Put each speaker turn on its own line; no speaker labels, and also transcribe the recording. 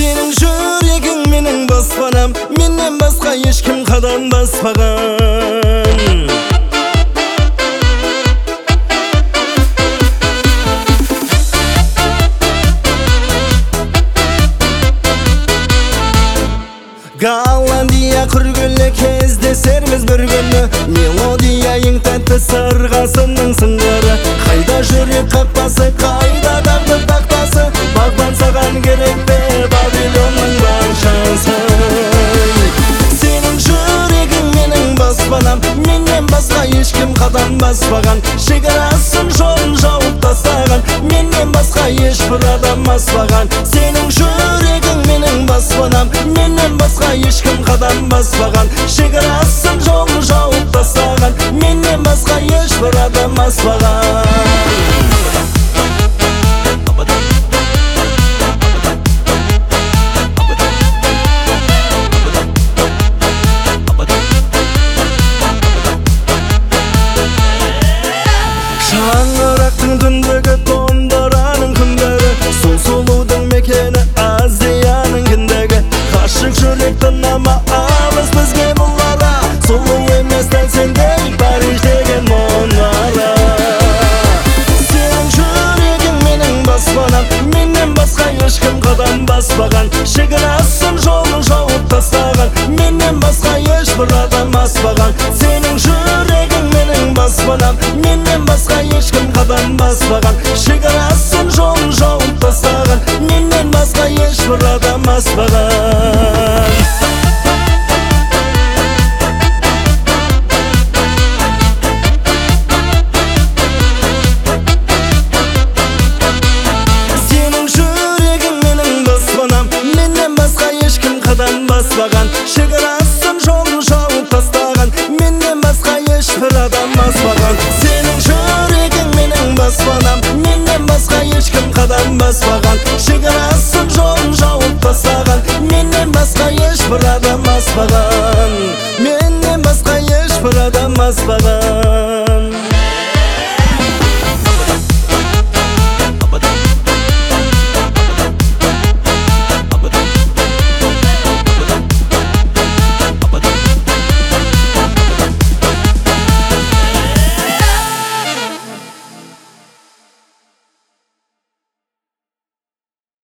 Senin жүрегің менің баспанам, менен басқа ешкім қадам баспаған. Голландия күргілі кездесерміз бір күні, мелодия ең тәтті сырғасының сыңғыры. Қайда жүрек қақпасы, қайда тағдыр тақтасы, бағбан саған керек пе Вавилонның баршасы. Сенің жүрегің менің баспанам, менен басқа ешкім қадам баспаған. Шекарасын жолын жауып тастаған, менен басқа ешбір адам баспаған. Сенің жүрегің менің баспанам, менен басқа ешкім қадам баспаған. Шекарасын жолын жауып тастаған, менен басқа ешбір адам баспаған. Шаңырақтың түндігі, домбыраның күндігі, сол сұлудың мекені Азияның кіндігі. Ғашық жүрек тынама, алыс бізге бұл ара, сұлу емес дәл сендей Париж деген мұнара. Сенің жүрегің менің баспанам, менен басқа ешкім қадам баспаған. Шекарасын жолын жауып тастаған, менен басқа ешбір адам баспаған. Сенің жүрегің менің баспанам, менен басқа ешкім қадам баспаған. Шекарасын жолын жауып тастаған, менен басқа ешбір адам баспаған. Сенің жүрегің менің баспанам, менен басқа ешкім қадам баспаған. Шекарасын жолын жауып тастаған, менен басқа ешбір адам баспаған. Сенің жүрегің менің баспанам, менен басқа ешкім қадам баспаған. Шекарасын жолын жауып тастаған, менен басқа ешбір адам баспаған. Менен басқа ешбір адам баспаған.